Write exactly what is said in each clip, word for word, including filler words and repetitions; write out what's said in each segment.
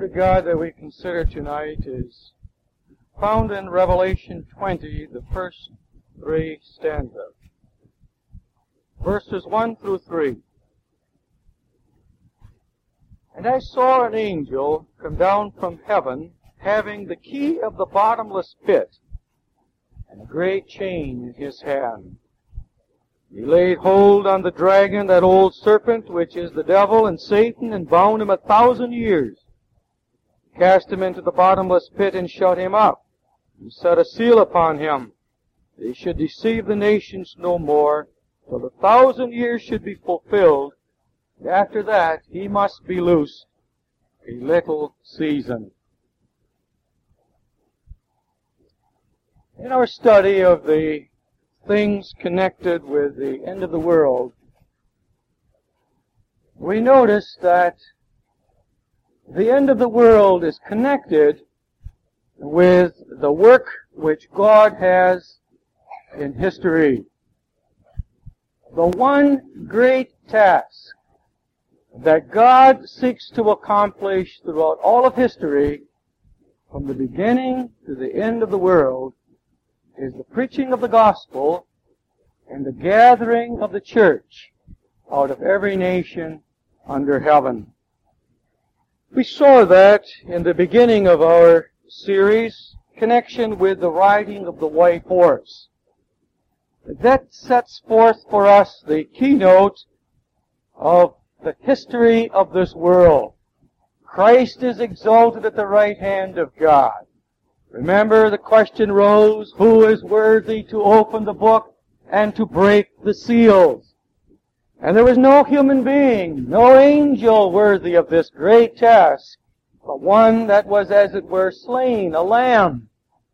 of God that we consider tonight is found in Revelation twenty, the first three stanzas. Verses one through three. And I saw an angel come down from heaven, having the key of the bottomless pit, and a great chain in his hand. He laid hold on the dragon, that old serpent, which is the devil and Satan, and bound him a thousand years. Cast him into the bottomless pit and shut him up, and set a seal upon him, that he should deceive the nations no more, till the thousand years should be fulfilled. And after that he must be loosed a little season. In our study of the things connected with the end of the world, we notice that the end of the world is connected with the work which God has in history. The one great task that God seeks to accomplish throughout all of history, from the beginning to the end of the world, is the preaching of the gospel and the gathering of the church out of every nation under heaven. We saw that in the beginning of our series, connection with the riding of the white horse. That sets forth for us the keynote of the history of this world. Christ is exalted at the right hand of God. Remember, the question rose, who is worthy to open the book and to break the seals? And there was no human being, no angel worthy of this great task, but one that was, as it were, slain, a lamb,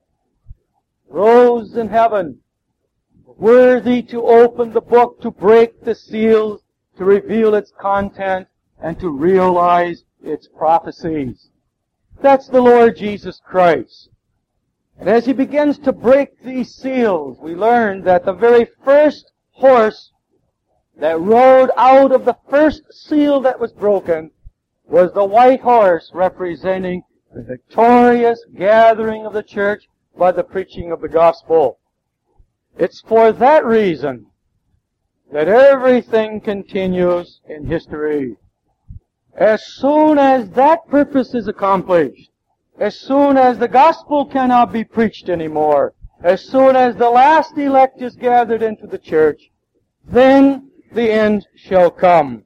rose in heaven, worthy to open the book, to break the seals, to reveal its content, and to realize its prophecies. That's the Lord Jesus Christ. And as he begins to break these seals, we learn that the very first horse that rode out of the first seal that was broken was the white horse, representing the victorious gathering of the church by the preaching of the gospel. It's for that reason that everything continues in history. As soon as that purpose is accomplished, as soon as the gospel cannot be preached anymore, as soon as the last elect is gathered into the church, then the end shall come.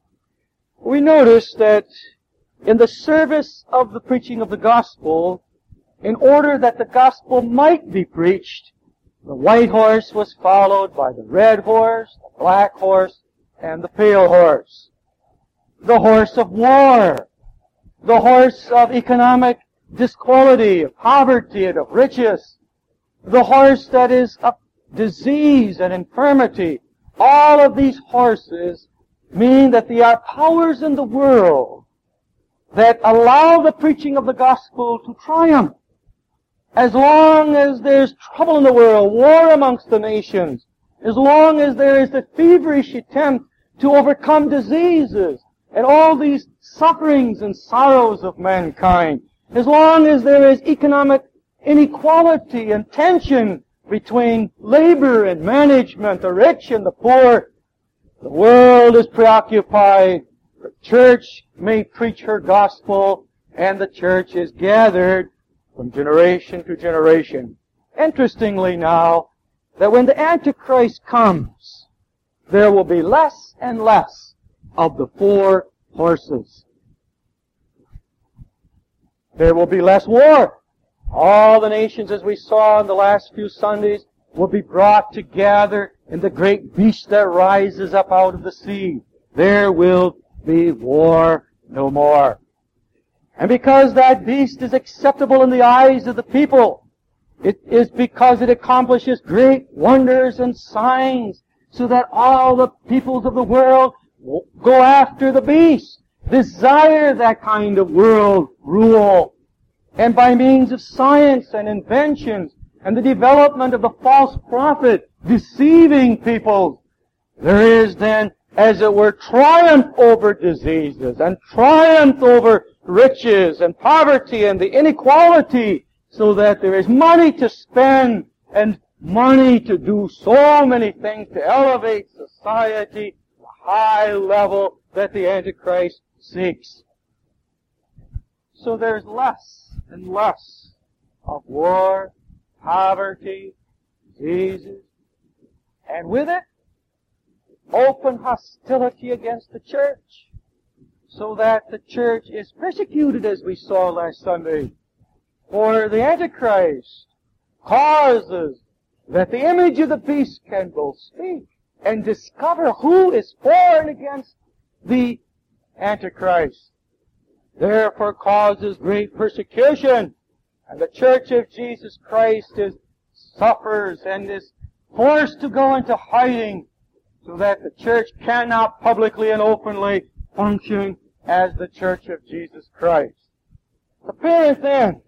We notice that in the service of the preaching of the gospel, in order that the gospel might be preached, the white horse was followed by the red horse, the black horse, and the pale horse. The horse of war, the horse of economic disquality, of poverty, and of riches, the horse that is of disease and infirmity. All of these horses mean that there are powers in the world that allow the preaching of the gospel to triumph. As long as there's trouble in the world, war amongst the nations, as long as there is the feverish attempt to overcome diseases and all these sufferings and sorrows of mankind, as long as there is economic inequality and tension between labor and management, the rich and the poor, the world is preoccupied. The church may preach her gospel, and the church is gathered from generation to generation. Interestingly now, that when the Antichrist comes, there will be less and less of the four horses. There will be less war. All the nations, as we saw in the last few Sundays, will be brought together in the great beast that rises up out of the sea. There will be war no more. And because that beast is acceptable in the eyes of the people, it is because it accomplishes great wonders and signs, so that all the peoples of the world go after the beast, desire that kind of world rule. And by means of science and inventions and the development of the false prophet deceiving people, there is then, as it were, triumph over diseases and triumph over riches and poverty and the inequality, so that there is money to spend and money to do so many things to elevate society to a high level that the Antichrist seeks. So there's less and less of war, poverty, diseases, and with it, open hostility against the church, so that the church is persecuted, as we saw last Sunday. For the Antichrist causes that the image of the beast can both speak and discover who is for and against the Antichrist. Therefore causes great persecution, and the church of Jesus Christ is suffers and is forced to go into hiding, so that the church cannot publicly and openly function as the church of Jesus Christ. It's apparent then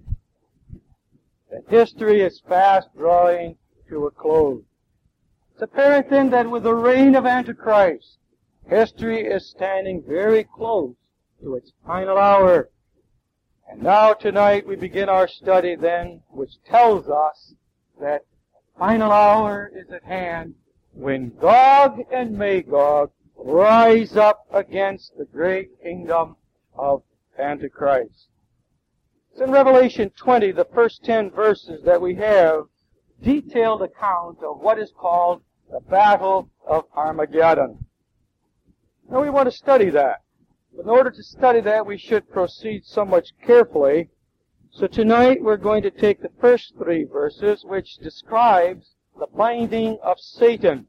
that history is fast drawing to a close. It's apparent then that with the reign of Antichrist, history is standing very close to its final hour. And now tonight we begin our study then, which tells us that the final hour is at hand when Gog and Magog rise up against the great kingdom of Antichrist. It's in Revelation twenty, the first ten verses, that we have detailed account of what is called the Battle of Armageddon. Now we want to study that. But in order to study that, we should proceed somewhat carefully. So tonight we're going to take the first three verses, which describes the binding of Satan.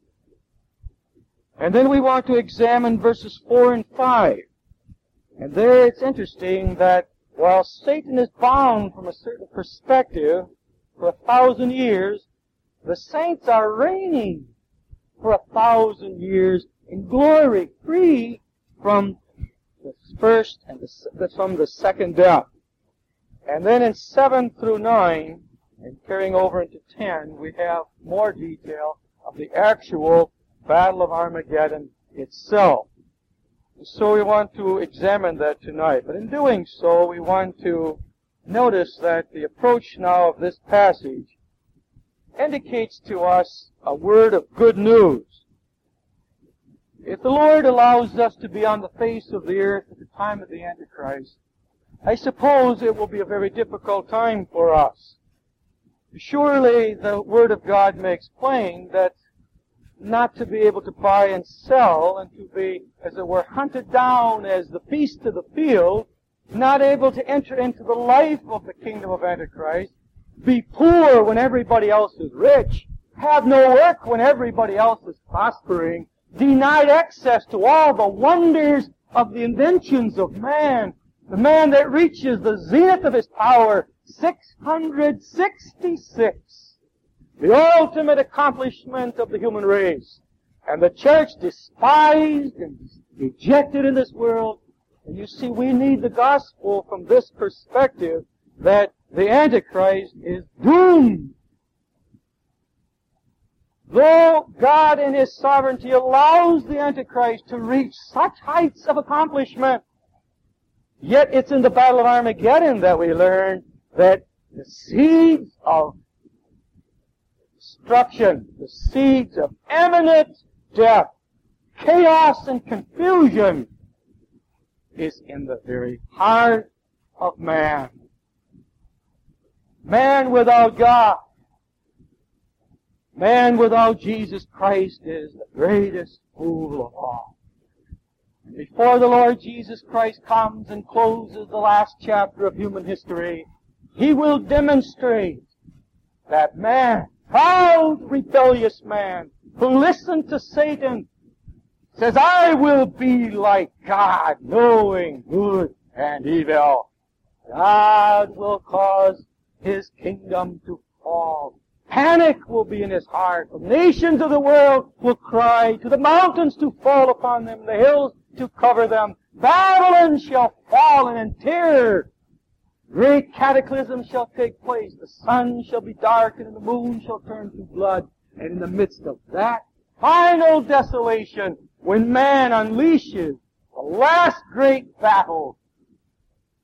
And then we want to examine verses four and five. And there it's interesting that while Satan is bound from a certain perspective for a thousand years, the saints are reigning for a thousand years in glory, free from the first and the, from the second death. And then in seven through nine, and carrying over into ten, we have more detail of the actual Battle of Armageddon itself. So we want to examine that tonight. But in doing so, we want to notice that the approach now of this passage indicates to us a word of good news. If the Lord allows us to be on the face of the earth at the time of the Antichrist, I suppose it will be a very difficult time for us. Surely the Word of God makes plain that not to be able to buy and sell and to be, as it were, hunted down as the beast of the field, not able to enter into the life of the kingdom of Antichrist, be poor when everybody else is rich, have no work when everybody else is prospering, denied access to all the wonders of the inventions of man, the man that reaches the zenith of his power, six hundred sixty-six, the ultimate accomplishment of the human race, and the church despised and rejected in this world. And you see, we need the gospel from this perspective, that the Antichrist is doomed. Though God in His sovereignty allows the Antichrist to reach such heights of accomplishment, yet it's in the Battle of Armageddon that we learn that the seeds of destruction, the seeds of imminent death, chaos and confusion is in the very heart of man. Man without God, man without Jesus Christ is the greatest fool of all. And before the Lord Jesus Christ comes and closes the last chapter of human history, He will demonstrate that man, proud, rebellious man, who listened to Satan, says, I will be like God, knowing good and evil. God will cause His kingdom to fall. Panic will be in his heart. The nations of the world will cry, to the mountains to fall upon them, the hills to cover them. Babylon shall fall, and in terror great cataclysm shall take place. The sun shall be darkened, and the moon shall turn to blood. And in the midst of that final desolation, when man unleashes the last great battle,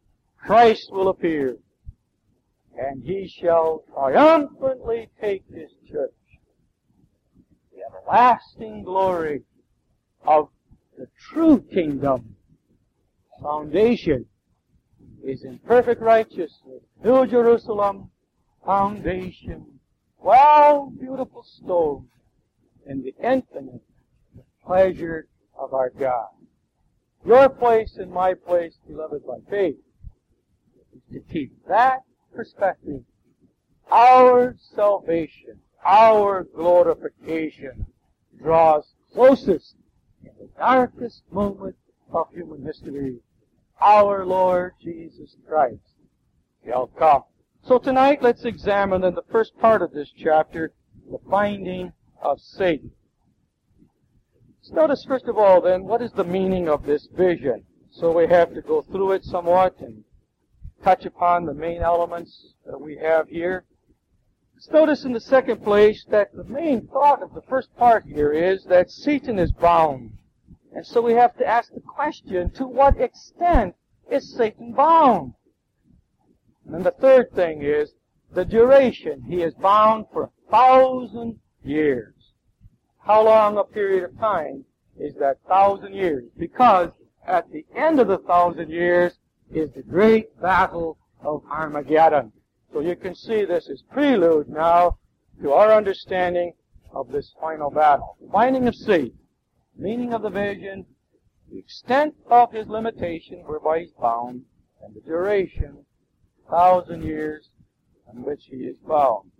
Christ will appear, and he shall triumphantly take his church. The everlasting glory of the true kingdom foundation is in perfect righteousness. New Jerusalem foundation, well, beautiful stone, in the infinite pleasure of our God. Your place and my place, beloved by faith, is to keep that perspective. Our salvation, our glorification draws closest in the darkest moment of human history. Our Lord Jesus Christ shall come. So tonight, let's examine in the first part of this chapter the binding of Satan. Let's notice first of all then, what is the meaning of this vision? So we have to go through it somewhat and touch upon the main elements that we have here. Let's notice in the second place that the main thought of the first part here is that Satan is bound. And so we have to ask the question, to what extent is Satan bound? And then the third thing is the duration. He is bound for a thousand years. How long a period of time is that thousand years? Because at the end of the thousand years is the great battle of Armageddon. So you can see this is prelude now to our understanding of this final battle. The binding of Satan, meaning of the vision, the extent of his limitation whereby he's bound, and the duration, thousand years in which he is bound.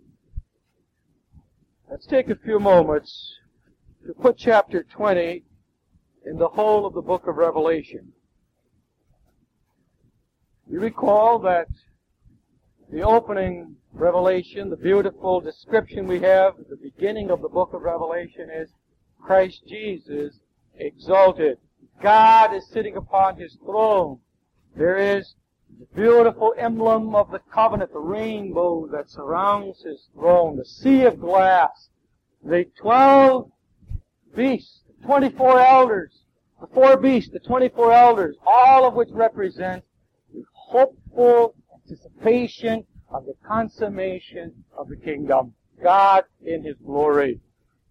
Let's take a few moments to put chapter twenty in the whole of the book of Revelation. You recall that the opening revelation, the beautiful description we have at the beginning of the book of Revelation is Christ Jesus exalted. God is sitting upon his throne. There is the beautiful emblem of the covenant, the rainbow that surrounds his throne, the sea of glass, the twelve beasts, the twenty-four elders, the four beasts, the twenty-four elders, all of which represent the hopeful anticipation of the consummation of the kingdom. God in his glory.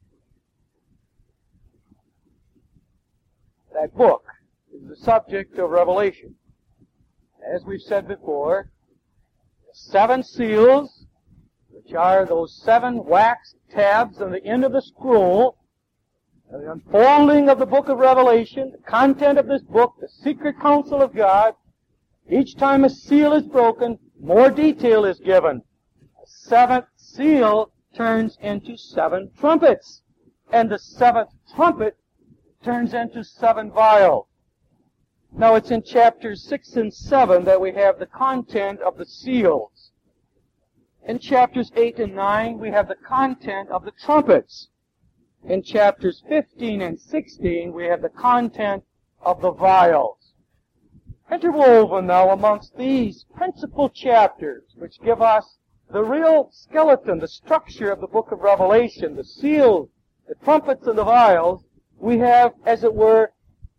That book is the subject of Revelation. As we've said before, the seven seals, which are those seven wax tabs on the end of the scroll, the unfolding of the book of Revelation, the content of this book, the secret counsel of God. Each time a seal is broken, more detail is given. The seventh seal turns into seven trumpets, and the seventh trumpet turns into seven vials. Now it's in chapters six and seven that we have the content of the seals. In chapters eight and nine we have the content of the trumpets. In chapters fifteen and sixteen we have the content of the vials. Interwoven now amongst these principal chapters, which give us the real skeleton, the structure of the book of Revelation, the seals, the trumpets, and the vials, we have, as it were,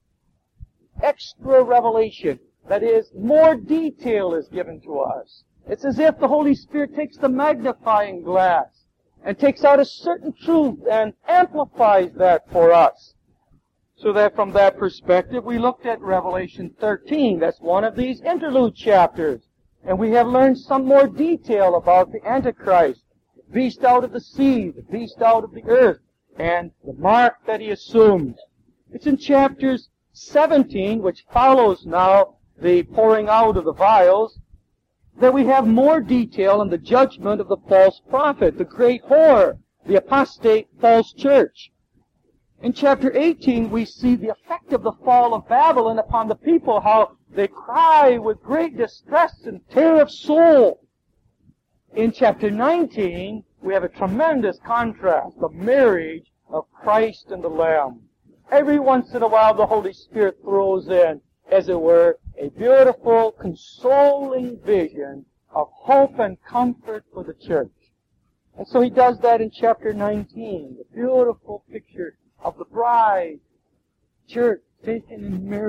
extra revelation. That is, more detail is given to us. It's as if the Holy Spirit takes the magnifying glass and takes out a certain truth and amplifies that for us. So that from that perspective, we looked at Revelation thirteen. That's one of these interlude chapters. And we have learned some more detail about the Antichrist, the beast out of the sea, the beast out of the earth, and the mark that he assumes. It's in chapters seventeen, which follows now the pouring out of the vials, that we have more detail on the judgment of the false prophet, the great whore, the apostate false church. In chapter eighteen, we see the effect of the fall of Babylon upon the people, how they cry with great distress and tear of soul. In chapter nineteen, we have a tremendous contrast, the marriage of Christ and the Lamb. Every once in a while, the Holy Spirit throws in, as it were, a beautiful, consoling vision of hope and comfort for the church. And so he does that in chapter nineteen, the beautiful picture of the bride, church, taken and married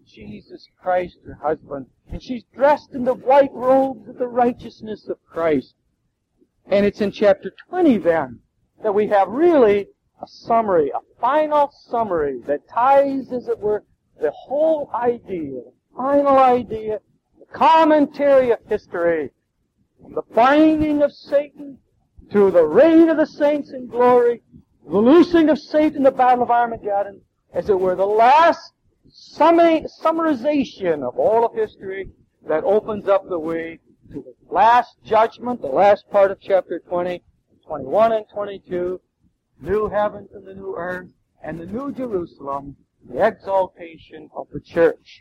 Jesus Christ, her husband. And she's dressed in the white robes of the righteousness of Christ. And it's in chapter twenty then that we have really a summary, a final summary that ties, as it were, the whole idea, the final idea, the commentary of history, from the binding of Satan to the reign of the saints in glory, the loosing of Satan in the battle of Armageddon, as it were, the last summary, summarization of all of history that opens up the way to the last judgment, the last part of chapter twenty, twenty-one and twenty-two, new heavens and the new earth, and the new Jerusalem, the exaltation of the church.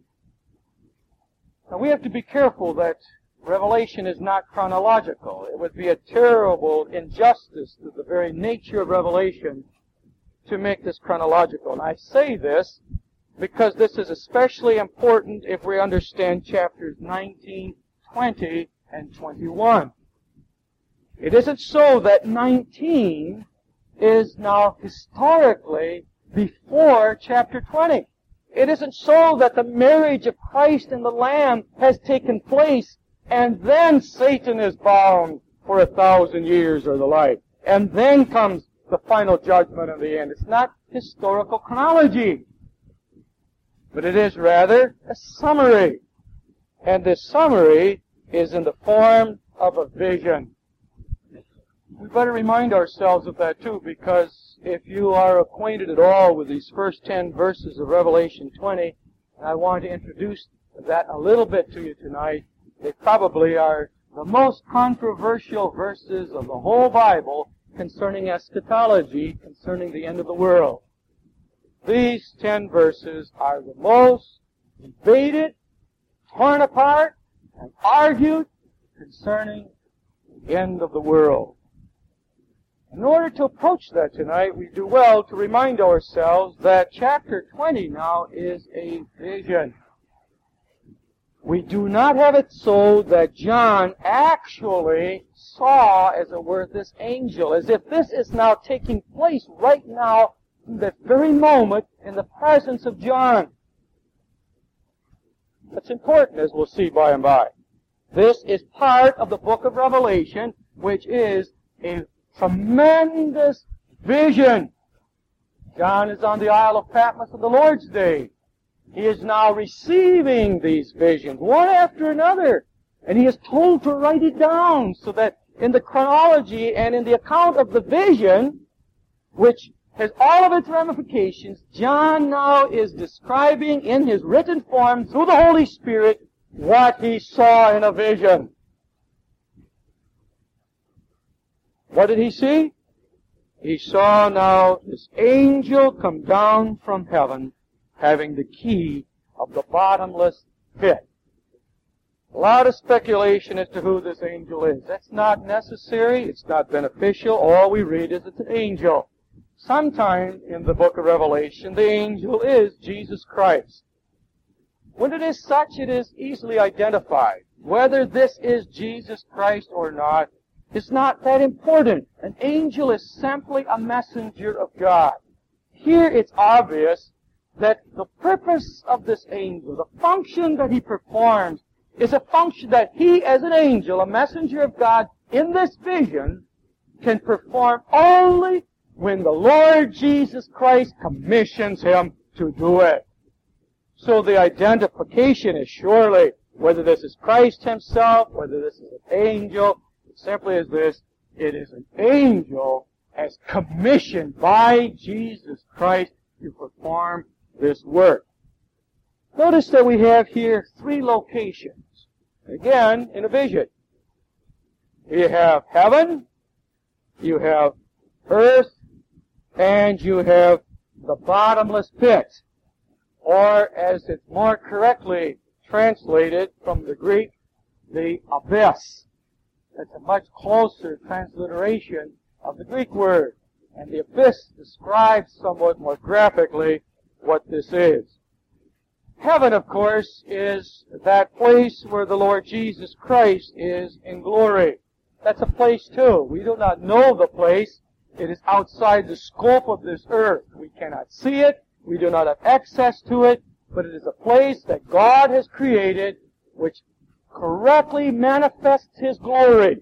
Now we have to be careful that Revelation is not chronological. It would be a terrible injustice to the very nature of Revelation to make this chronological. And I say this because this is especially important if we understand chapters nineteen, twenty, and twenty-one. It isn't so that nineteen is now historically before chapter twenty. It isn't so that the marriage of Christ and the Lamb has taken place and then Satan is bound for a thousand years or the like. And then comes the final judgment in the end. It's not historical chronology, but it is rather a summary. And this summary is in the form of a vision. We better remind ourselves of that too, because if you are acquainted at all with these first ten verses of Revelation twenty, and I want to introduce that a little bit to you tonight, they probably are the most controversial verses of the whole Bible concerning eschatology, concerning the end of the world. These ten verses are the most debated, torn apart, and argued concerning the end of the world. In order to approach that tonight, we do well to remind ourselves that chapter twenty now is a vision. We do not have it so that John actually saw, as it were, this angel, as if this is now taking place right now, in that very moment, in the presence of John. That's important, as we'll see by and by. This is part of the book of Revelation, which is a tremendous vision. John is on the Isle of Patmos on the Lord's Day. He is now receiving these visions, one after another. And he is told to write it down so that in the chronology and in the account of the vision, which has all of its ramifications, John now is describing in his written form through the Holy Spirit what he saw in a vision. What did he see? He saw now this angel come down from heaven, having the key of the bottomless pit. A lot of speculation as to who this angel is. That's not necessary. It's not beneficial. All we read is it's an angel. Sometime in the book of Revelation, the angel is Jesus Christ. When it is such, it is easily identified. Whether this is Jesus Christ or not is not that important. An angel is simply a messenger of God. Here it's obvious that the purpose of this angel, the function that he performs, is a function that he, as an angel, a messenger of God, in this vision, can perform only when the Lord Jesus Christ commissions him to do it. So the identification is surely, whether this is Christ himself, whether this is an angel, it simply is this: it is an angel as commissioned by Jesus Christ to perform this work. Notice that we have here three locations. Again, in a vision. You have heaven, you have earth, and you have the bottomless pit. Or, as it's more correctly translated from the Greek, the abyss. That's a much closer transliteration of the Greek word. And the abyss describes somewhat more graphically what this is. Heaven, of course, is that place where the Lord Jesus Christ is in glory. That's a place too. We do not know the place. It is outside the scope of this earth. We cannot see it. We do not have access to it. but it is a place that God has created which correctly manifests His glory.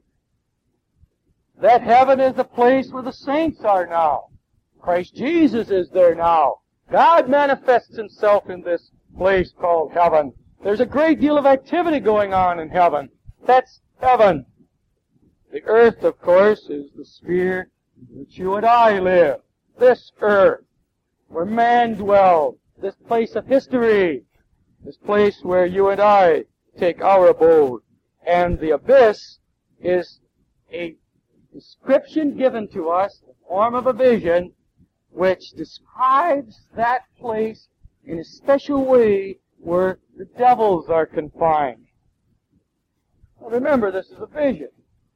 That heaven is the place where the saints are now. Christ Jesus is there now. God manifests Himself in this place called heaven. There's a great deal of activity going on in heaven. That's heaven. The earth, of course, is the sphere in which you and I live. This earth, where man dwells, this place of history, this place where you and I take our abode. And the abyss is a description given to us, in the form of a vision, which describes that place in a special way where the devils are confined. Now remember, this is a vision.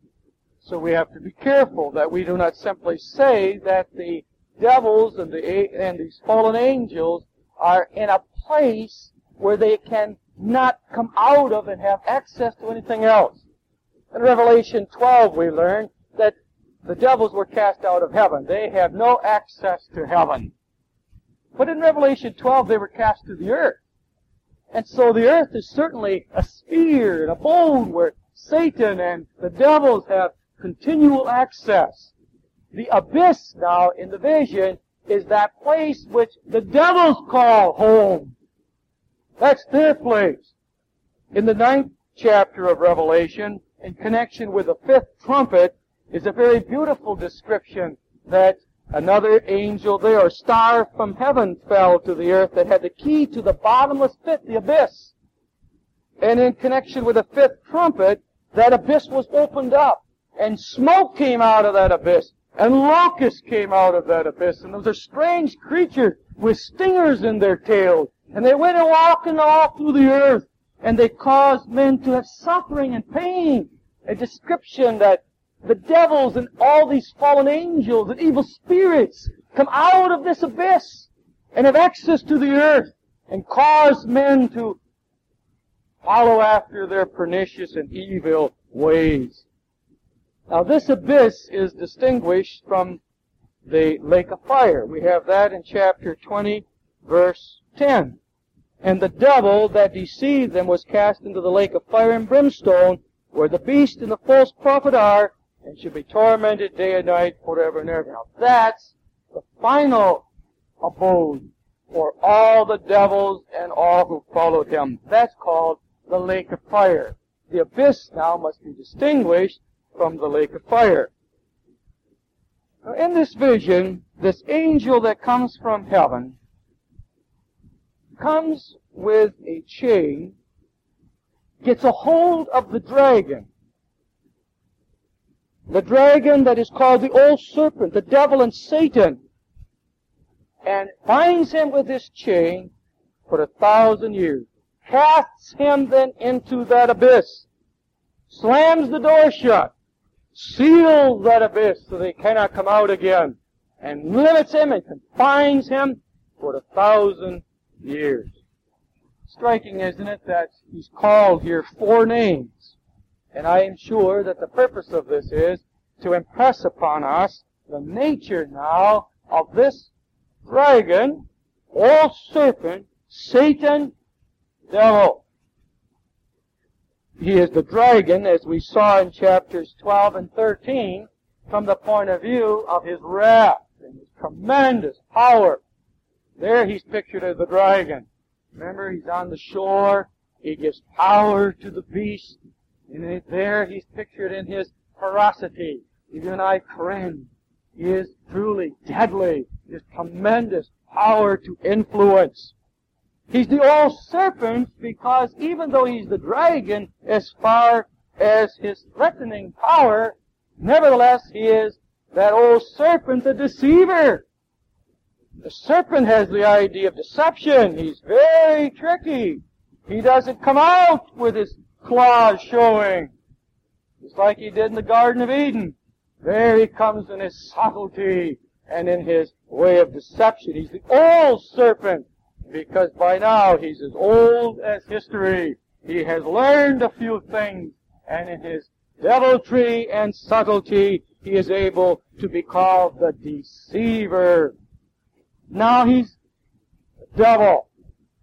So we have to be careful that we do not simply say that the devils and the and these fallen angels are in a place where they can not come out of and have access to anything else. In Revelation twelve we learn that the devils were cast out of heaven. They have no access to heaven. But in Revelation twelve they were cast to the earth. And so the earth is certainly a sphere, an abode where Satan and the devils have continual access. The abyss now in the vision is that place which the devils call home. That's their place. In the ninth chapter of Revelation, in connection with the fifth trumpet, is a very beautiful description that another angel there, or star from heaven, fell to the earth that had the key to the bottomless pit, the abyss. And in connection with the fifth trumpet, that abyss was opened up, and smoke came out of that abyss, and locusts came out of that abyss, and those are strange creatures with stingers in their tails, and they went walking all through the earth, and they caused men to have suffering and pain. A description that the devils and all these fallen angels and evil spirits come out of this abyss and have access to the earth and cause men to follow after their pernicious and evil ways. Now this abyss is distinguished from the lake of fire. We have that in chapter twenty, verse ten. And the devil that deceived them was cast into the lake of fire and brimstone, where the beast and the false prophet are, and should be tormented day and night forever and ever. Now that's the final abode for all the devils and all who followed him. That's called the lake of fire. The abyss now must be distinguished from the lake of fire. Now in this vision, this angel that comes from heaven comes with a chain, gets a hold of the dragon. The dragon that is called the old serpent, the devil and Satan, and binds him with this chain for a thousand years. Casts him then into that abyss. Slams the door shut. Seals that abyss so they cannot come out again. And limits him and confines him for a thousand years. Striking, isn't it, that he's called here four names. And I am sure that the purpose of this is to impress upon us the nature now of this dragon, or serpent, Satan, devil. He is the dragon, as we saw in chapters twelve and thirteen, from the point of view of his wrath and his tremendous power. There he's pictured as the dragon. Remember, he's on the shore. He gives power to the beast. And there he's pictured in his ferocity. You and I cringe. He is truly deadly. He has tremendous power to influence. He's the old serpent because even though he's the dragon, as far as his threatening power, nevertheless he is that old serpent, the deceiver. The serpent has the idea of deception. He's very tricky. He doesn't come out with his claws showing, just like he did in the Garden of Eden. There he comes in his subtlety and in his way of deception. He's the old serpent, because by now he's as old as history. He has learned a few things, and in his deviltry and subtlety, he is able to be called the deceiver. Now he's the devil.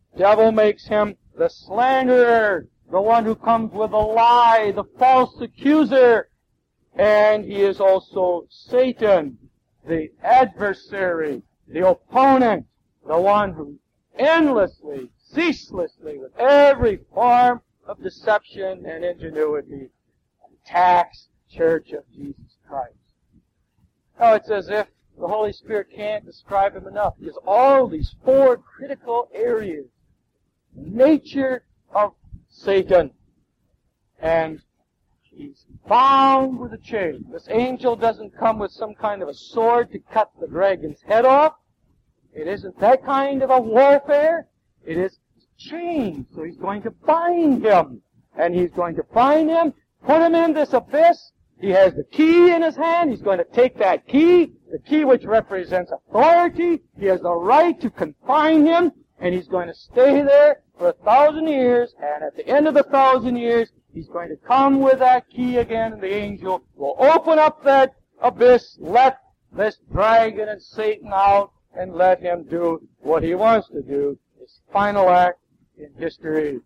devil makes him the slanderer, the one who comes with a lie, the false accuser. And he is also Satan, the adversary, the opponent, the one who endlessly, ceaselessly, with every form of deception and ingenuity, attacks the Church of Jesus Christ. Oh, it's as if the Holy Spirit can't describe him enough, because all these four critical areas, the nature of Satan, and he's bound with a chain. This angel doesn't come with some kind of a sword to cut the dragon's head off. It isn't that kind of a warfare. It is chains. So he's going to bind him. And he's going to bind him, put him in this abyss. He has the key in his hand. He's going to take that key, the key which represents authority. He has the right to confine him. And he's going to stay there for a thousand years. And at the end of the thousand years, he's going to come with that key again, and the angel will open up that abyss, let this dragon and Satan out, and let him do what he wants to do, his final act in history.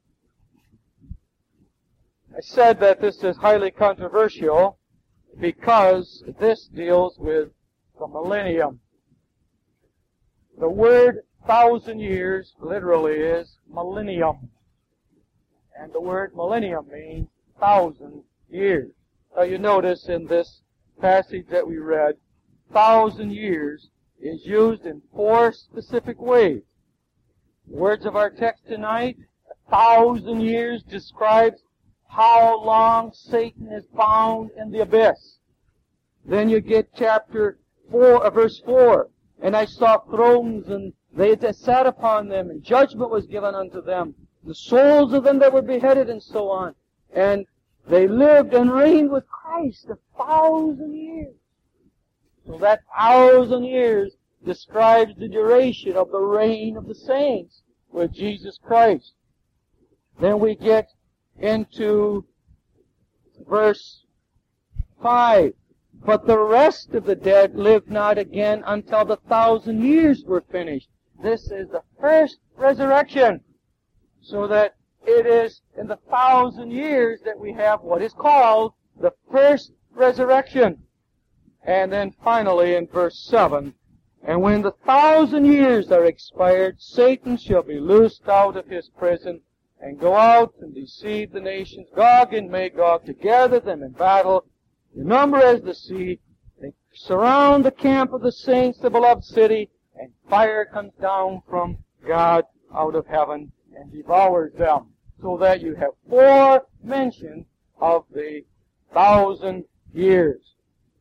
I said that this is highly controversial because this deals with the millennium. The word thousand years literally is millennium. And the word millennium means thousand years. Now you notice in this passage that we read, thousand years is used in four specific ways. The words of our text tonight, a thousand years describes how long Satan is bound in the abyss. Then you get chapter four, uh, verse four, and I saw thrones, and they that sat upon them, and judgment was given unto them. The souls of them that were beheaded, and so on. And they lived and reigned with Christ a thousand years. So that thousand years describes the duration of the reign of the saints with Jesus Christ. Then we get into verse five. But the rest of the dead lived not again until the thousand years were finished. This is the first resurrection. So that it is in the thousand years that we have what is called the first resurrection. And then finally in verse seven, and when the thousand years are expired, Satan shall be loosed out of his prison, and go out and deceive the nations, Gog and Magog, to gather them in battle, the number as the sea. They surround the camp of the saints, the beloved city, and fire comes down from God out of heaven and devours them. So that you have four mentions of the thousand years.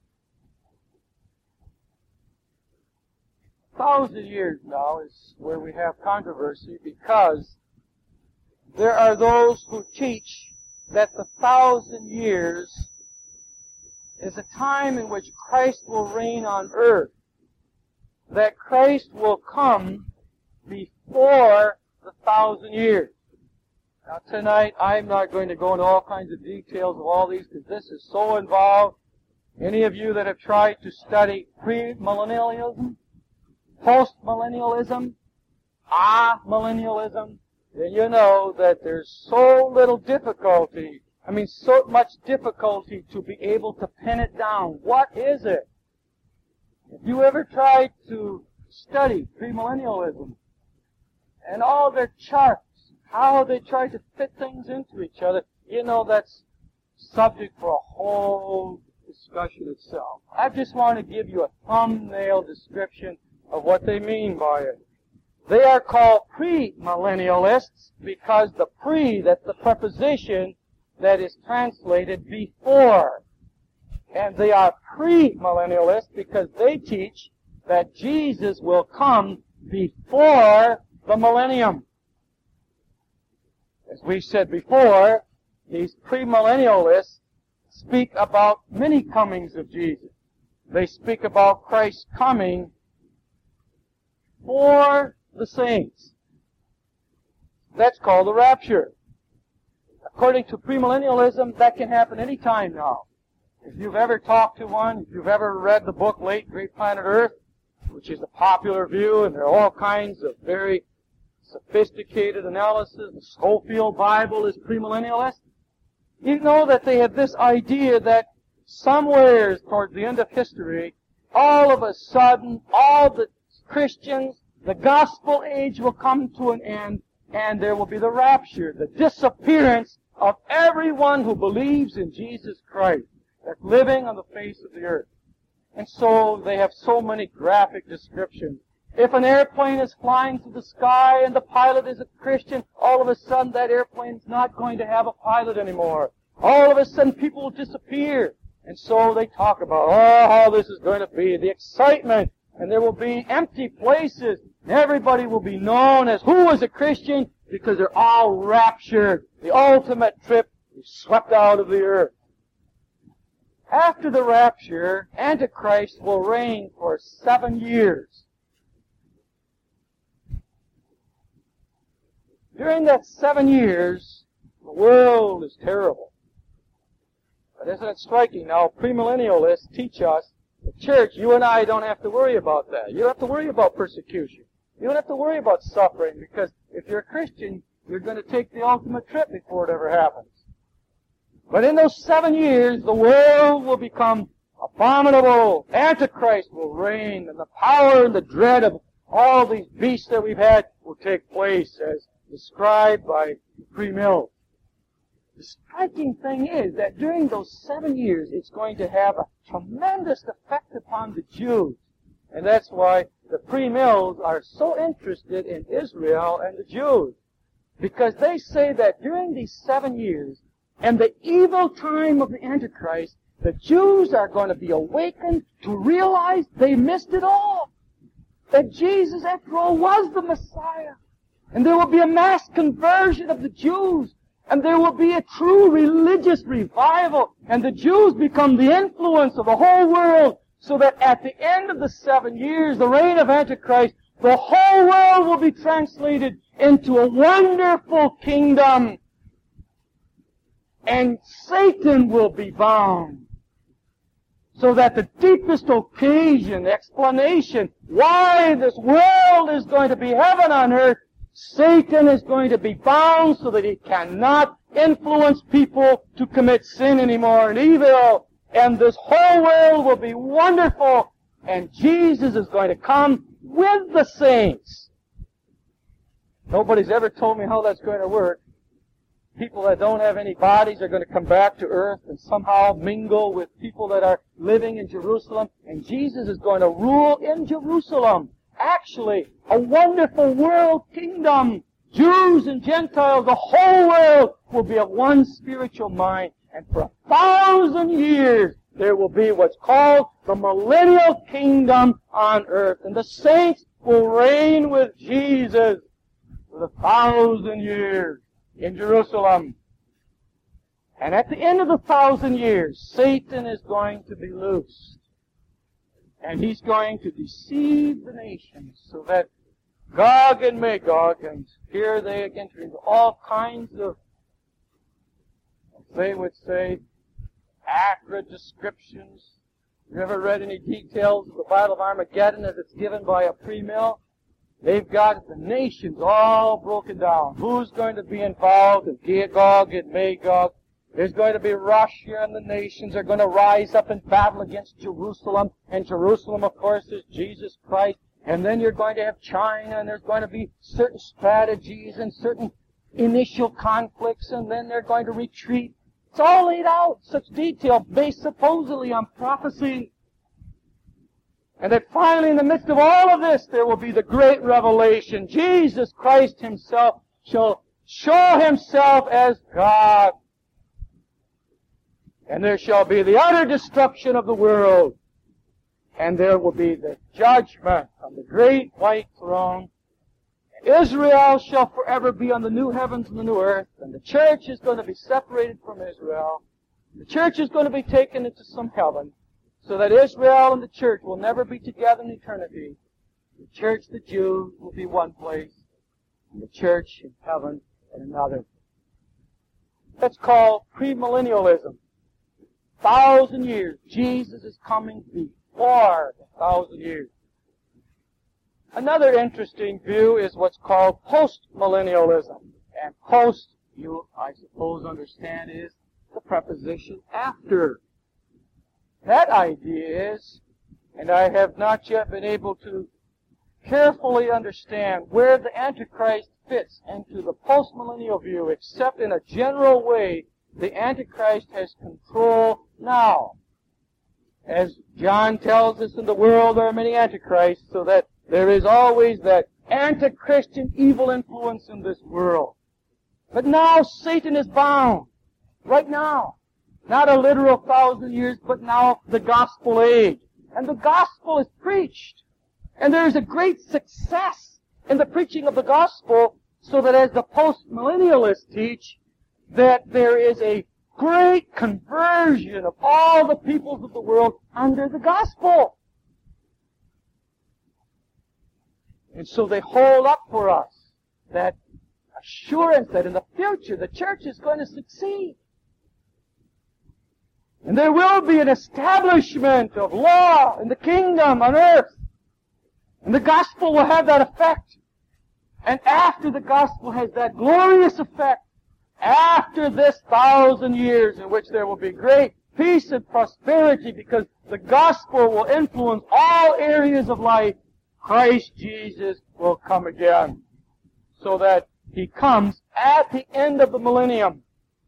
Thousand years now is where we have controversy, because there are those who teach that the thousand years is a time in which Christ will reign on earth, that Christ will come before the thousand years. Now tonight, I'm not going to go into all kinds of details of all these, because this is so involved. Any of you that have tried to study premillennialism, postmillennialism, amillennialism, then you know that there's so little difficulty, I mean so much difficulty to be able to pin it down. What is it? If you ever tried to study premillennialism and all their charts, how they try to fit things into each other, you know that's subject for a whole discussion itself. I just want to give you a thumbnail description of what they mean by it. They are called premillennialists because the pre, that's the preposition that is translated before. And they are premillennialists because they teach that Jesus will come before the millennium. As we said before, these premillennialists speak about many comings of Jesus. They speak about Christ coming for the saints. That's called the rapture. According to premillennialism, that can happen any time now. If you've ever talked to one, if you've ever read the book Late Great Planet Earth, which is a popular view, and there are all kinds of very sophisticated analysis. The Schofield Bible is premillennialist. You know that they have this idea that somewhere towards the end of history, all of a sudden, all the Christians, the gospel age will come to an end, and there will be the rapture, the disappearance of everyone who believes in Jesus Christ, that's living on the face of the earth. And so they have so many graphic descriptions. If an airplane is flying through the sky and the pilot is a Christian, all of a sudden that airplane is not going to have a pilot anymore. All of a sudden people will disappear. And so they talk about, oh, how this is going to be, the excitement, and there will be empty places. Everybody will be known as who is a Christian because they're all raptured. The ultimate trip is swept out of the earth. After the rapture, Antichrist will reign for seven years. During that seven years, the world is terrible. But isn't it striking? Now, premillennialists teach us, the church, you and I don't have to worry about that. You don't have to worry about persecution. You don't have to worry about suffering, because if you're a Christian, you're going to take the ultimate trip before it ever happens. But in those seven years, the world will become abominable. Antichrist will reign, and the power and the dread of all these beasts that we've had will take place, as described by Premill. The striking thing is that during those seven years, it's going to have a tremendous effect upon the Jews. And that's why the Premills are so interested in Israel and the Jews. Because they say that during these seven years, and the evil time of the Antichrist, the Jews are going to be awakened to realize they missed it all. That Jesus, after all, was the Messiah. And there will be a mass conversion of the Jews. And there will be a true religious revival. And the Jews become the influence of the whole world. So that at the end of the seven years, the reign of Antichrist, the whole world will be translated into a wonderful kingdom. And Satan will be bound. So that the deepest occasion, explanation, why this world is going to be heaven on earth, Satan is going to be bound so that he cannot influence people to commit sin anymore and evil. And this whole world will be wonderful. And Jesus is going to come with the saints. Nobody's ever told me how that's going to work. People that don't have any bodies are going to come back to earth and somehow mingle with people that are living in Jerusalem. And Jesus is going to rule in Jerusalem. Actually, a wonderful world kingdom. Jews and Gentiles, the whole world will be of one spiritual mind. And for a thousand years, there will be what's called the millennial kingdom on earth. And the saints will reign with Jesus for a thousand years in Jerusalem. And at the end of the thousand years, Satan is going to be loosed. And he's going to deceive the nations so that Gog and Magog, and here they enter into all kinds of, they would say, accurate descriptions. You ever read any details of the Battle of Armageddon as it's given by a Premill? They've got the nations all broken down. Who's going to be involved in Gog and Magog? There's going to be Russia, and the nations are going to rise up in battle against Jerusalem. And Jerusalem, of course, is Jesus Christ. And then you're going to have China, and there's going to be certain strategies and certain initial conflicts, and then they're going to retreat. It's all laid out, such detail, based supposedly on prophecy. And that finally, in the midst of all of this, there will be the great revelation. Jesus Christ himself shall show himself as God. And there shall be the utter destruction of the world. And there will be the judgment on the great white throne. Israel shall forever be on the new heavens and the new earth. And the church is going to be separated from Israel. The church is going to be taken into some heaven, so that Israel and the church will never be together in eternity. The church, the Jews, will be one place, and the church in heaven in another. That's called premillennialism. Thousand years. Jesus is coming before the thousand years. Another interesting view is what's called post-millennialism. And post, you, I suppose, understand, is the preposition after. That idea is, and I have not yet been able to carefully understand where the Antichrist fits into the postmillennial view, except in a general way, the Antichrist has control now. As John tells us, in the world there are many Antichrists, so that there is always that anti-Christian evil influence in this world. But now Satan is bound. Right now. Not a literal thousand years, but now the gospel age. And the gospel is preached. And there is a great success in the preaching of the gospel, so that as the post-millennialists teach, that there is a great conversion of all the peoples of the world under the gospel. And so they hold up for us that assurance that in the future the church is going to succeed. And there will be an establishment of law in the kingdom on earth. And the gospel will have that effect. And after the gospel has that glorious effect, after this thousand years in which there will be great peace and prosperity because the gospel will influence all areas of life, Christ Jesus will come again. So that He comes at the end of the millennium.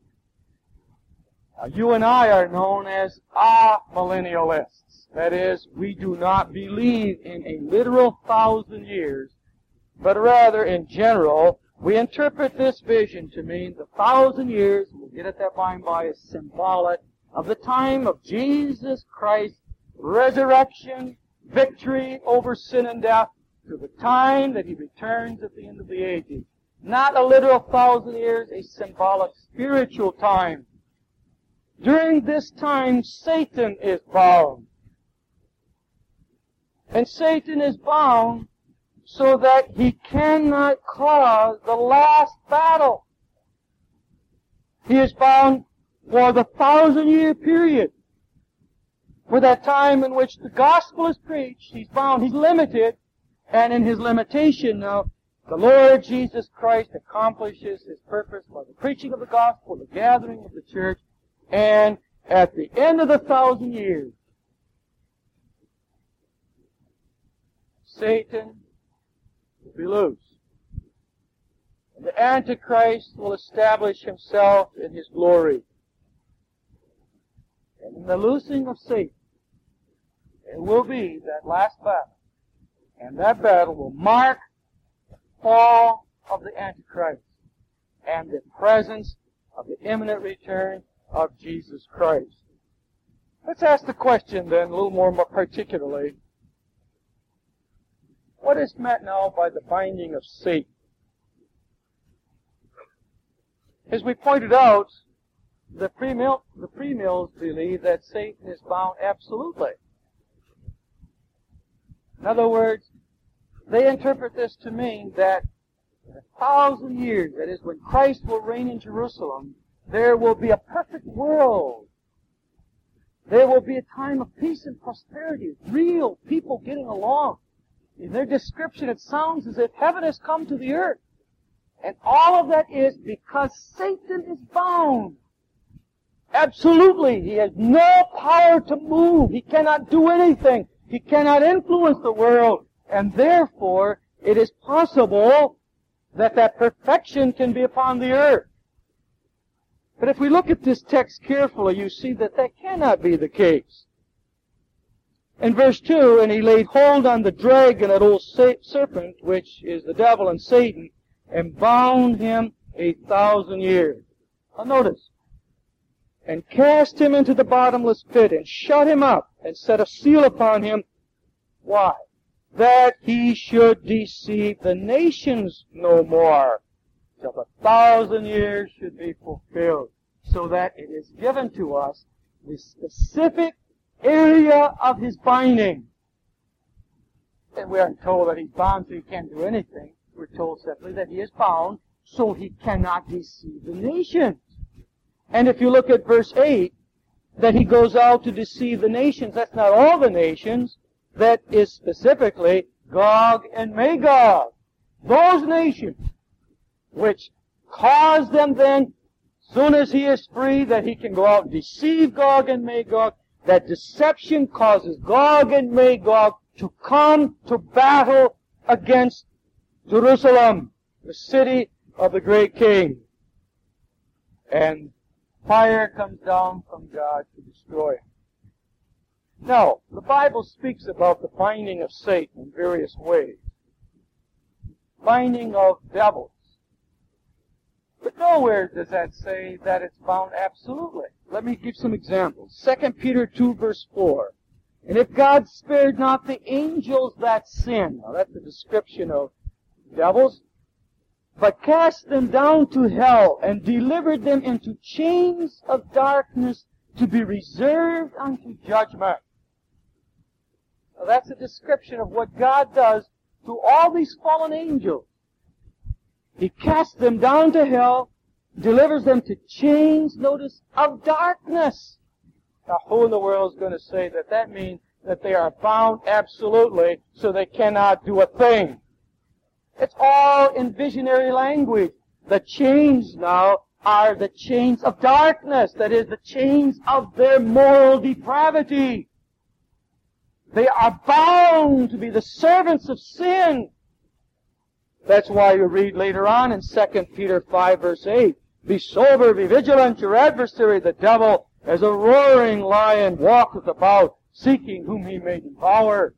Now, you and I are known as amillennialists. That is, we do not believe in a literal thousand years, but rather, in general, we interpret this vision to mean the thousand years, we'll get at that by and by, is symbolic of the time of Jesus Christ's resurrection, victory over sin and death, to the time that He returns at the end of the ages. Not a literal thousand years, a symbolic spiritual time. During this time, Satan is bound. And Satan is bound so that he cannot cause the last battle. He is bound for the thousand-year period. For that time in which the gospel is preached, he's bound, he's limited, and in his limitation now, the Lord Jesus Christ accomplishes His purpose by the preaching of the gospel, the gathering of the church, and at the end of the thousand years, Satan will be loose. And the Antichrist will establish himself in his glory. And in the loosing of Satan, it will be that last battle. And that battle will mark the fall of the Antichrist and the presence of the imminent return of Jesus Christ. Let's ask the question then, a little more particularly. What is meant now by the binding of Satan? As we pointed out, the pre-mill, the pre-mills believe that Satan is bound absolutely. In other words, they interpret this to mean that in a thousand years, that is when Christ will reign in Jerusalem, there will be a perfect world. There will be a time of peace and prosperity, real people getting along. In their description, it sounds as if heaven has come to the earth. And all of that is because Satan is bound. Absolutely. He has no power to move. He cannot do anything. He cannot influence the world. And therefore, it is possible that that perfection can be upon the earth. But if we look at this text carefully, you see that that cannot be the case. In verse two, and he laid hold on the dragon, that old serpent, which is the devil and Satan, and bound him a thousand years. Now notice, and cast him into the bottomless pit, and shut him up, and set a seal upon him. Why? That he should deceive the nations no more, till the thousand years should be fulfilled, so that it is given to us the specific area of his binding. And we aren't told that he's bound so he can't do anything. We're told simply that he is bound so he cannot deceive the nations. And if you look at verse eight, that he goes out to deceive the nations, that's not all the nations. That is specifically Gog and Magog. Those nations which cause them then, soon as he is free, that he can go out and deceive Gog and Magog. That deception causes Gog and Magog to come to battle against Jerusalem, the city of the great king. And fire comes down from God to destroy him. Now, the Bible speaks about the binding of Satan in various ways. Binding of devils. But nowhere does that say that it's bound absolutely. Let me give some examples. Second Peter two verse four. And if God spared not the angels that sin, now that's a description of devils, but cast them down to hell and delivered them into chains of darkness to be reserved unto judgment. Now that's a description of what God does to all these fallen angels. He casts them down to hell, delivers them to chains, notice, of darkness. Now who in the world is going to say that that means that they are bound absolutely so they cannot do a thing? It's all in visionary language. The chains now are the chains of darkness. That is, the chains of their moral depravity. They are bound to be the servants of sin. That's why you read later on in Second Peter five verse eight, be sober, be vigilant, your adversary, the devil, as a roaring lion, walketh about, seeking whom he may devour.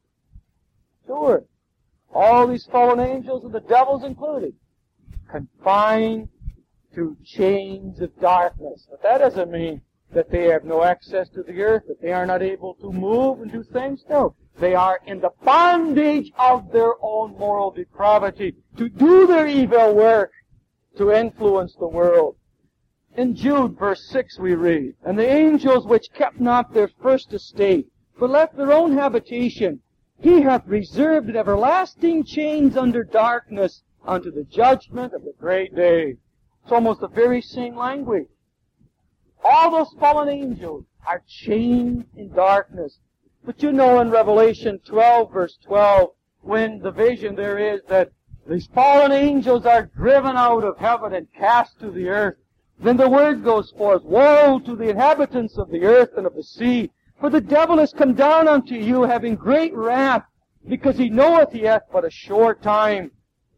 Sure. All these fallen angels, and the devils included, confined to chains of darkness. But that doesn't mean that they have no access to the earth, that they are not able to move and do things. No. They are in the bondage of their own moral depravity, to do their evil work, to influence the world. In Jude verse six we read, and the angels which kept not their first estate, but left their own habitation, he hath reserved in everlasting chains under darkness unto the judgment of the great day. It's almost the very same language. All those fallen angels are chained in darkness. But you know in Revelation twelve verse twelve, when the vision there is that these fallen angels are driven out of heaven and cast to the earth, then the word goes forth, woe to the inhabitants of the earth and of the sea, for the devil is come down unto you, having great wrath, because he knoweth he hath but a short time.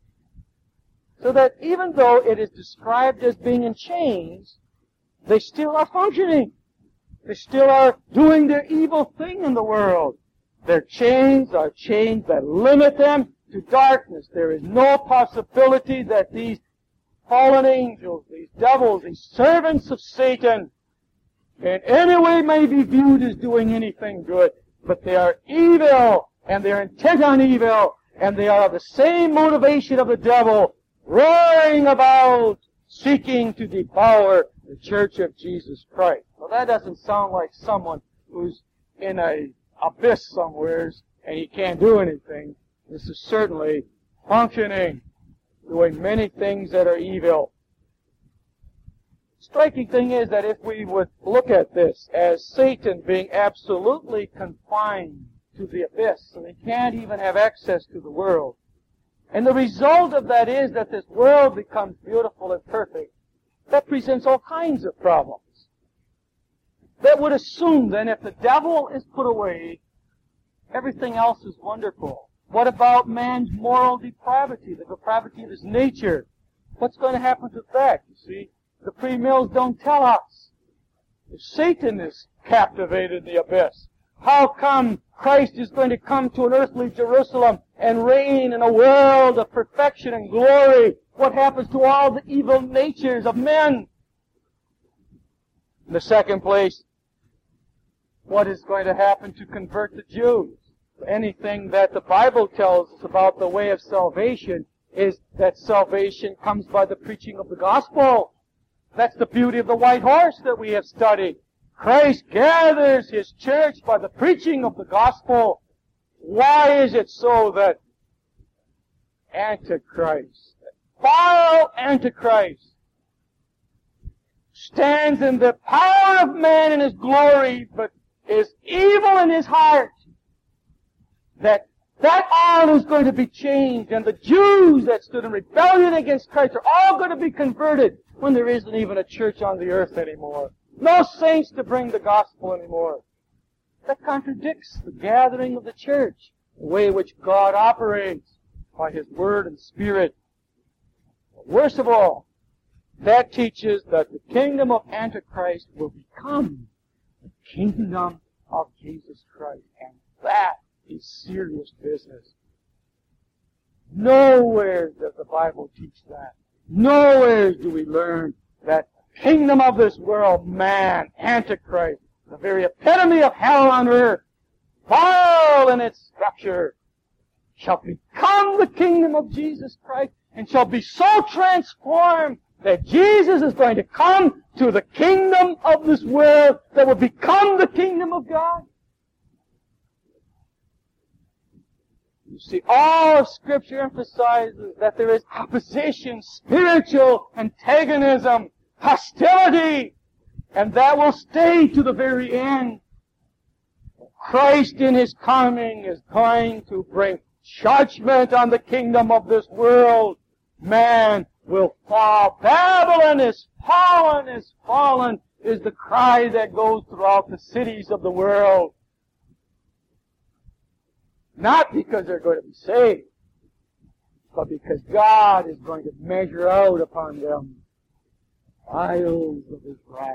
So that even though it is described as being in chains, they still are functioning. They still are doing their evil thing in the world. Their chains are chains that limit them to darkness. There is no possibility that these fallen angels, these devils, these servants of Satan, in any way may be viewed as doing anything good. But they are evil, and they are intent on evil, and they are of the same motivation of the devil, roaring about, seeking to devour the church of Jesus Christ. Well, that doesn't sound like someone who's in a abyss somewheres and he can't do anything. This is certainly functioning, doing many things that are evil. Striking thing is that if we would look at this as Satan being absolutely confined to the abyss, so he can't even have access to the world, and the result of that is that this world becomes beautiful and perfect, that presents all kinds of problems. That would assume then if the devil is put away, everything else is wonderful. What about man's moral depravity, the depravity of his nature? What's going to happen to that? You see, the pre-mills don't tell us. If Satan is captivated in the abyss, how come Christ is going to come to an earthly Jerusalem and reign in a world of perfection and glory? What happens to all the evil natures of men? In the second place, what is going to happen to convert the Jews? Anything that the Bible tells us about the way of salvation is that salvation comes by the preaching of the gospel. That's the beauty of the white horse that we have studied. Christ gathers His church by the preaching of the gospel. Why is it so that Antichrist, vile Antichrist, stands in the power of man in his glory, but is evil in his heart, that That all is going to be changed, and the Jews that stood in rebellion against Christ are all going to be converted when there isn't even a church on the earth anymore. No saints to bring the gospel anymore. That contradicts the gathering of the church, the way in which God operates by His Word and Spirit. But worst of all, that teaches that the kingdom of Antichrist will become the kingdom of Jesus Christ. And that is serious business. Nowhere does the Bible teach that. Nowhere do we learn that the kingdom of this world, man, Antichrist, the very epitome of hell on earth, vile in its structure, shall become the kingdom of Jesus Christ and shall be so transformed that Jesus is going to come to the kingdom of this world that will become the kingdom of God. You see, all of Scripture emphasizes that there is opposition, spiritual antagonism, hostility, and that will stay to the very end. Christ in His coming is going to bring judgment on the kingdom of this world. Man will fall. Babylon is fallen, is fallen, is the cry that goes throughout the cities of the world. Not because they're going to be saved, but because God is going to measure out upon them vials of His wrath.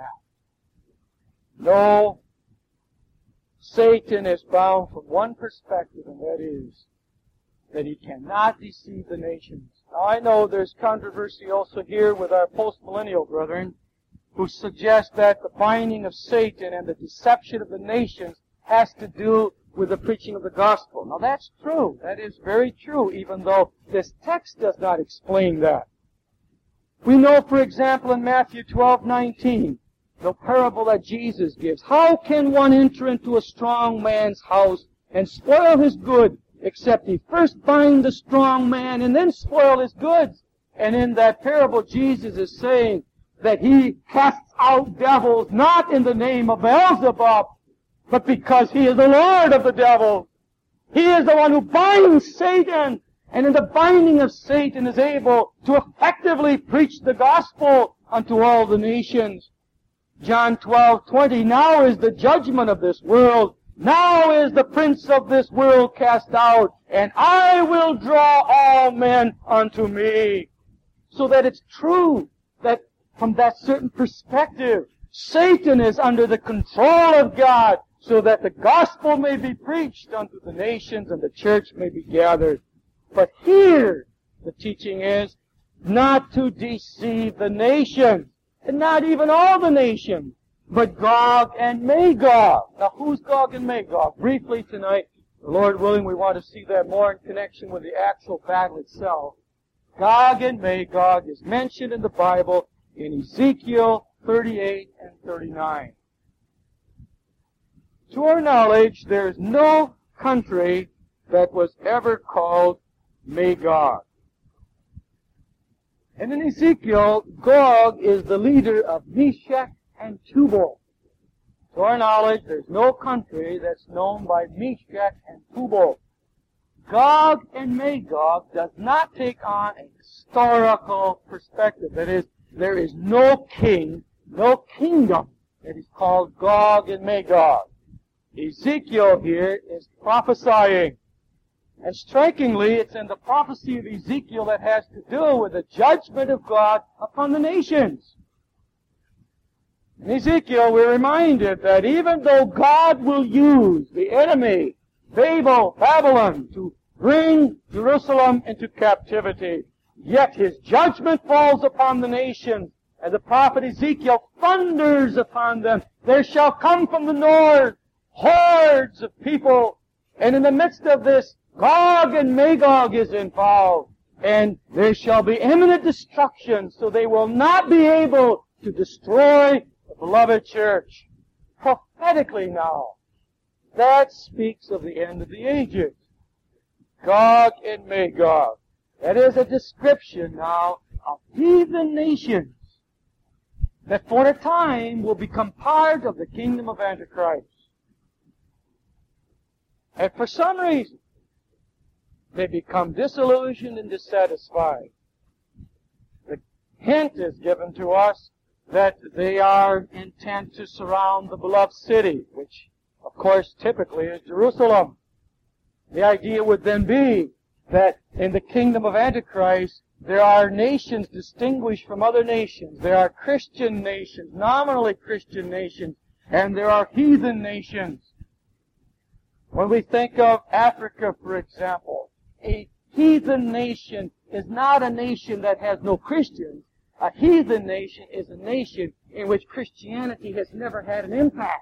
No, Satan is bound from one perspective, and that is that he cannot deceive the nations. Now, I know there's controversy also here with our postmillennial brethren who suggest that the binding of Satan and the deception of the nations has to do with the preaching of the gospel. Now, that's true. That is very true, even though this text does not explain that. We know, for example, in Matthew twelve nineteen, the parable that Jesus gives. How can one enter into a strong man's house and spoil his good, except he first bind the strong man and then spoil his goods? And in that parable, Jesus is saying that He casts out devils not in the name of Beelzebub, but because He is the Lord of the devils. He is the one who binds Satan, and in the binding of Satan is able to effectively preach the gospel unto all the nations. John twelve twenty, now is the judgment of this world. Now is the prince of this world cast out, and I will draw all men unto me. So that it's true that from that certain perspective, Satan is under the control of God, so that the gospel may be preached unto the nations and the church may be gathered. But here, the teaching is not to deceive the nations, and not even all the nations, but Gog and Magog. Now, who's Gog and Magog? Briefly tonight, the Lord willing, we want to see that more in connection with the actual battle itself. Gog and Magog is mentioned in the Bible in Ezekiel thirty-eight and thirty-nine. To our knowledge, there is no country that was ever called Magog. And in Ezekiel, Gog is the leader of Meshech and Tubal. To our knowledge, there's no country that's known by Meshech and Tubal. Gog and Magog does not take on a historical perspective. That is, there is no king, no kingdom that is called Gog and Magog. Ezekiel here is prophesying. And strikingly, it's in the prophecy of Ezekiel that has to do with the judgment of God upon the nations. In Ezekiel, we're reminded that even though God will use the enemy, Babel, Babylon, to bring Jerusalem into captivity, yet His judgment falls upon the nations. And the prophet Ezekiel thunders upon them. There shall come from the north hordes of people. And in the midst of this, Gog and Magog is involved. And there shall be imminent destruction, so they will not be able to destroy the beloved church. Prophetically now, that speaks of the end of the ages. Gog and Magog. That is a description now of heathen nations that for a time will become part of the kingdom of Antichrist. And for some reason, they become disillusioned and dissatisfied. The hint is given to us that they are intent to surround the beloved city, which, of course, typically is Jerusalem. The idea would then be that in the kingdom of Antichrist, there are nations distinguished from other nations. There are Christian nations, nominally Christian nations, and there are heathen nations. When we think of Africa, for example, a heathen nation is not a nation that has no Christians. A heathen nation is a nation in which Christianity has never had an impact.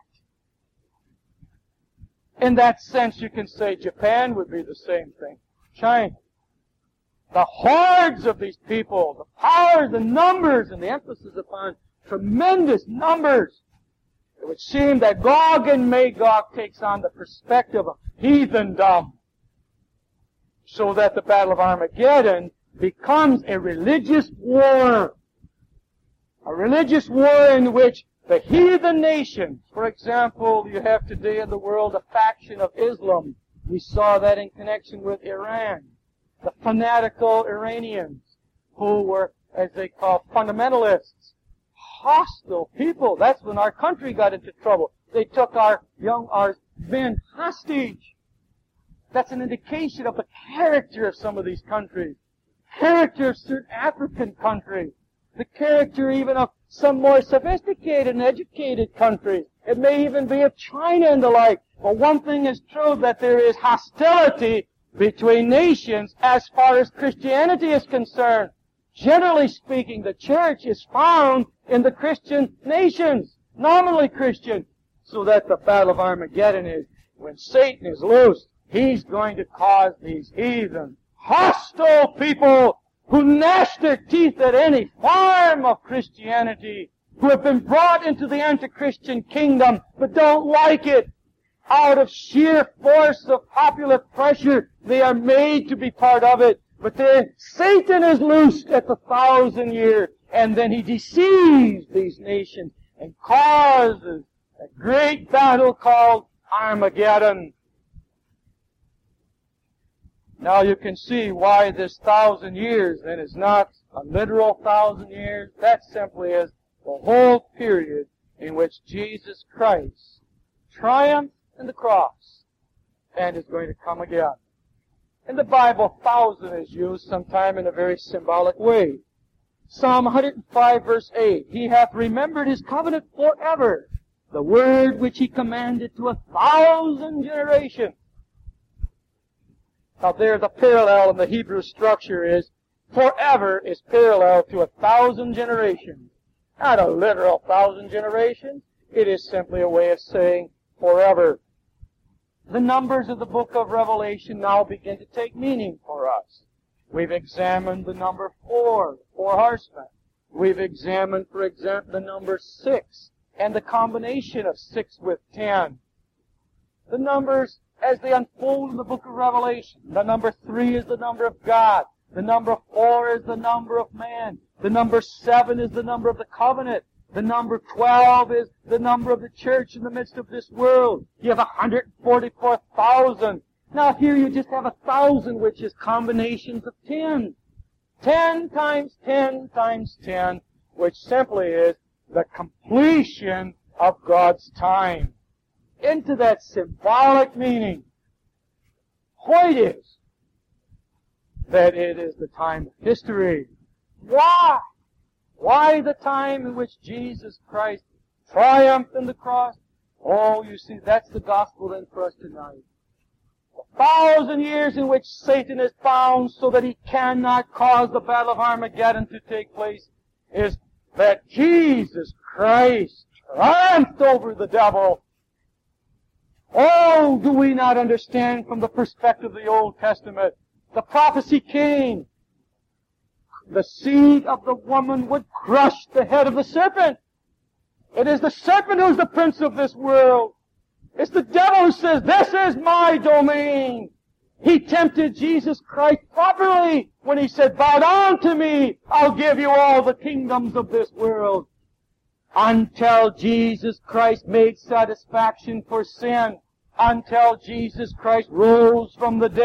In that sense, you can say Japan would be the same thing. China. The hordes of these people, the power, the numbers, and the emphasis upon tremendous numbers. It would seem that Gog and Magog takes on the perspective of heathendom, so that the Battle of Armageddon becomes a religious war. A religious war in which the heathen nations, for example, you have today in the world a faction of Islam. We saw that in connection with Iran. The fanatical Iranians, who were, as they call, fundamentalists. Hostile people. That's when our country got into trouble. They took our young, our men hostage. That's an indication of the character of some of these countries. Character of certain African countries. The character even of some more sophisticated and educated countries. It may even be of China and the like. But one thing is true, that there is hostility between nations as far as Christianity is concerned. Generally speaking, the church is found in the Christian nations, nominally Christian, so that the Battle of Armageddon is, when Satan is loosed, he's going to cause these heathen, hostile people who gnash their teeth at any form of Christianity, who have been brought into the anti-Christian kingdom but don't like it. Out of sheer force of popular pressure, they are made to be part of it. But then Satan is loosed at the thousand years, and then he deceives these nations and causes a great battle called Armageddon. Now you can see why this thousand years then is not a literal thousand years. That simply is the whole period in which Jesus Christ triumphed in the cross and is going to come again. In the Bible, thousand is used sometime in a very symbolic way. Psalm one hundred five verse eight, He hath remembered His covenant forever, the word which He commanded to a thousand generations. Now there the parallel in the Hebrew structure is, forever is parallel to a thousand generations. Not a literal thousand generations. It is simply a way of saying forever. The numbers of the book of Revelation now begin to take meaning for us. We've examined the number four, four horsemen. We've examined, for example, the number six and the combination of six with ten. The numbers as they unfold in the book of Revelation. The number three is the number of God. The number four is the number of man. The number seven is the number of the covenant. The number twelve is the number of the church in the midst of this world. You have one hundred forty-four thousand. Now here you just have a thousand, which is combinations of ten. Ten times ten times ten, which simply is the completion of God's time. Into that symbolic meaning, point is that it is the time of history. Why? Why the time in which Jesus Christ triumphed in the cross? Oh, you see, that's the gospel then for us tonight. The thousand years in which Satan is bound so that he cannot cause the battle of Armageddon to take place is that Jesus Christ triumphed over the devil. Oh, do we not understand from the perspective of the Old Testament? The prophecy came. The seed of the woman would crush the head of the serpent. It is the serpent who is the prince of this world. It's the devil who says, this is my domain. He tempted Jesus Christ properly when he said, bow down to me, I'll give you all the kingdoms of this world. Until Jesus Christ made satisfaction for sin, until Jesus Christ rose from the dead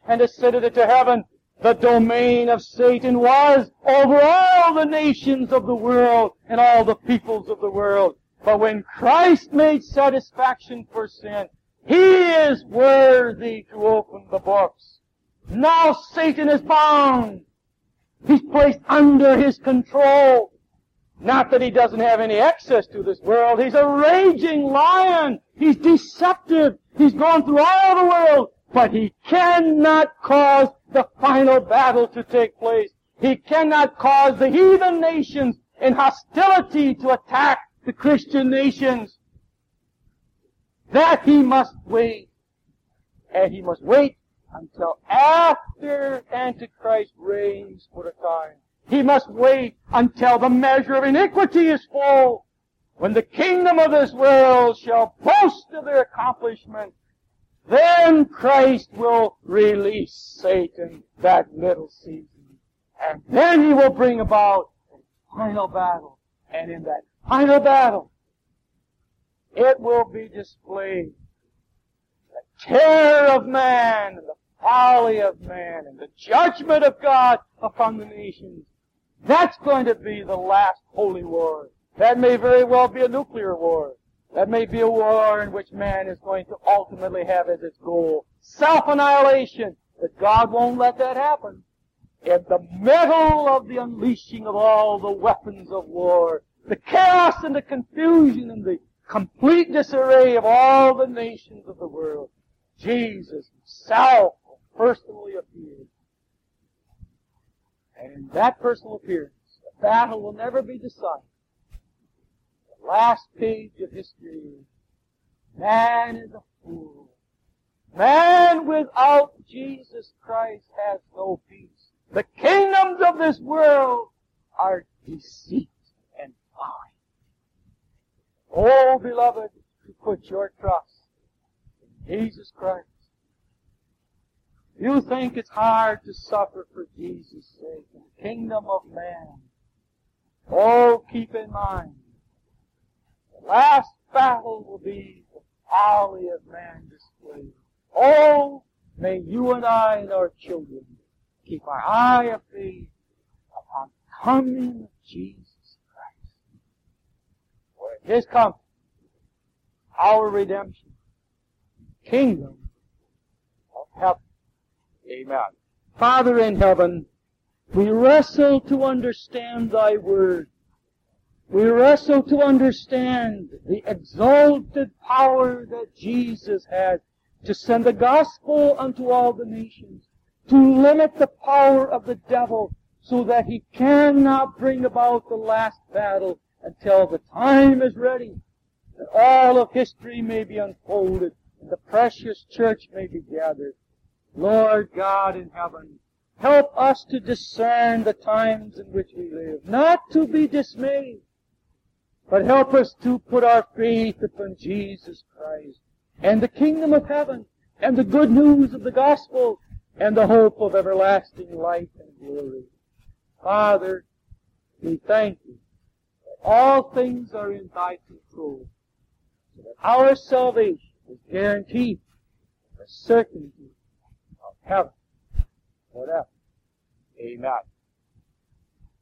and ascended into heaven, the domain of Satan was over all the nations of the world and all the peoples of the world. But when Christ made satisfaction for sin, He is worthy to open the books. Now Satan is bound. He's placed under His control. Not that he doesn't have any access to this world. He's a raging lion. He's deceptive. He's gone through all the world. But he cannot cause the final battle to take place. He cannot cause the heathen nations in hostility to attack the Christian nations. That he must wait. And he must wait until after Antichrist reigns for a time. He must wait until the measure of iniquity is full, when the kingdom of this world shall boast of their accomplishment. Then Christ will release Satan that middle season. And then He will bring about a final battle. And in that final battle, it will be displayed the terror of man and the folly of man and the judgment of God upon the nations. That's going to be the last holy war. That may very well be a nuclear war. That may be a war in which man is going to ultimately have as its goal self-annihilation. But God won't let that happen. In the middle of the unleashing of all the weapons of war, the chaos and the confusion and the complete disarray of all the nations of the world, Jesus Himself will personally appear. And in that personal appearance, the battle will never be decided. The last page of history is, man is a fool. Man without Jesus Christ has no peace. The kingdoms of this world are deceit and folly. Oh, beloved, to put your trust in Jesus Christ. You think it's hard to suffer for Jesus' sake in the kingdom of man. Oh, keep in mind, the last battle will be the folly of man displayed. Oh, may you and I and our children keep our eye of faith upon the coming of Jesus Christ. For in His coming, our redemption, kingdom of heaven. Amen. Father in heaven, we wrestle to understand Thy Word. We wrestle to understand the exalted power that Jesus had to send the gospel unto all the nations, to limit the power of the devil so that he cannot bring about the last battle until the time is ready, that all of history may be unfolded and the precious church may be gathered. Lord God in heaven, help us to discern the times in which we live, not to be dismayed, but help us to put our faith upon Jesus Christ and the kingdom of heaven and the good news of the gospel and the hope of everlasting life and glory. Father, we thank You that all things are in Thy control, so that our salvation is guaranteed, the certainty of heaven forever. Amen.